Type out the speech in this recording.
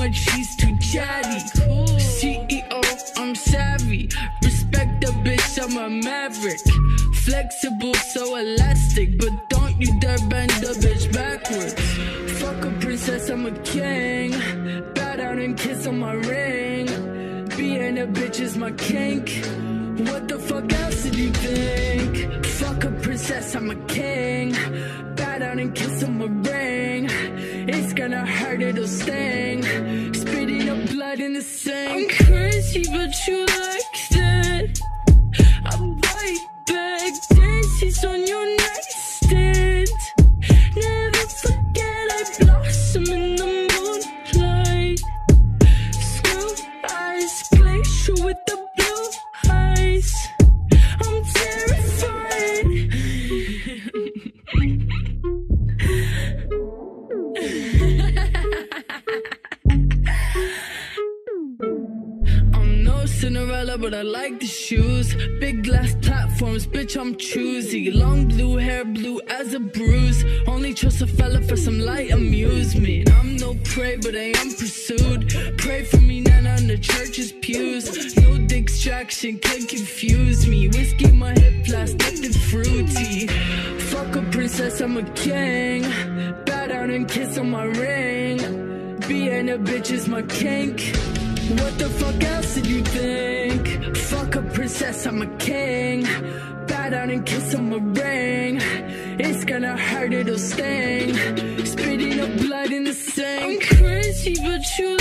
like she's too chatty. CEO, I'm savvy. Respect the bitch, I'm a maverick. Flexible, so elastic, but don't you dare bend the bitch backwards. Fuck a princess, I'm a king. Bow down and kiss on my ring. Being a bitch is my kink. What the fuck else did you think? Fuck a princess, I'm a king. Bow down and kiss on my ring. It's gonna hurt, it'll sting. Spitting up blood in the sink. I'm crazy, but you like that. I'm right back, dances on your nightstand. Never forget I blossom in the moonlight. Screw eyes, glacier with the blue eyes. I'm terrified. I'm no Cinderella, but I like the shoes. Big glass platforms, bitch, I'm choosy. Long blue hair, blue as a bruise. Only trust a fella for some light amusement. I'm no prey, but I am pursued. Pray for me, Nana, on the church's pews. No distraction can confuse me. Whiskey, my hip flask, nothing fruity. Fuck a princess, I'm a king. Bow down and kiss on my ring. Being a bitch is my kink. What the fuck else did you think? Fuck a princess, I'm a king. Bow down and kiss on my ring. It's gonna hurt, it'll sting. Spitting up blood in the sink. I'm crazy, but you